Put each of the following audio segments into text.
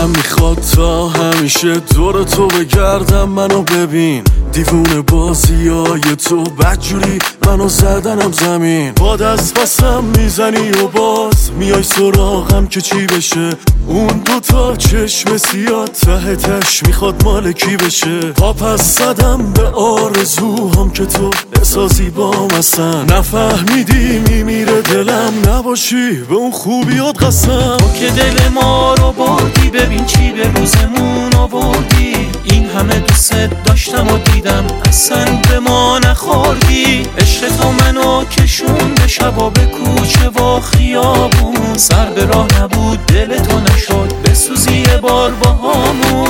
دلم میخواد تا همیشه دور تو بگردم. منو ببین دیوونه بازیای تو بدجوری منو زدنم زمین. باد از پسم میزنی و باز میای سراغم که چی بشه. اون دوتا چشم سیاه ته تش میخواد مال کی بشه. پا پس زدم به آرزوهام که تو احساسی بام اصلا نفهمیدی میمیره دلم نباشی به اون خوبیات قسم. تو که دل ما رو بردی ببین چی به روزمون آوردی. این همه دوست داشتم و دیدم اصلا به ما نخوردی. عشق تو منو کشون به شبا به کوچه و خیابون. سر به راه نبود دل تو نشد بسوزی یه بار با همون.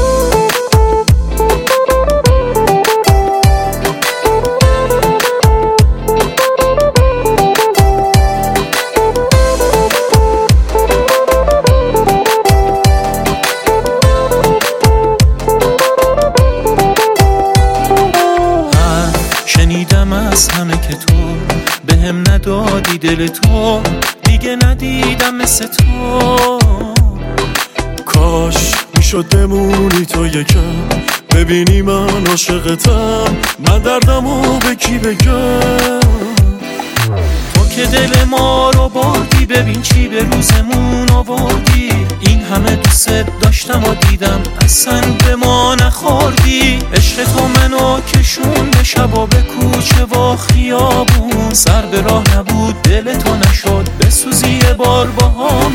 شنیدم از همه که تو به هم ندادی دل تو. دیگه ندیدم مثل تو. کاش میشد بمونی تو یکم ببینی من عاشقتم. من دردمو به کی بگم. تو که دل ما رو بردی ببین چی به روزمون آوردی. این همه دوست داشتم و دیدم اصلا به ما نخوردی. عشق تو منو کشون به شبا به کوچه و خیابون. سر به راه نبود دل تو نشد بسوزی یه بار با هم.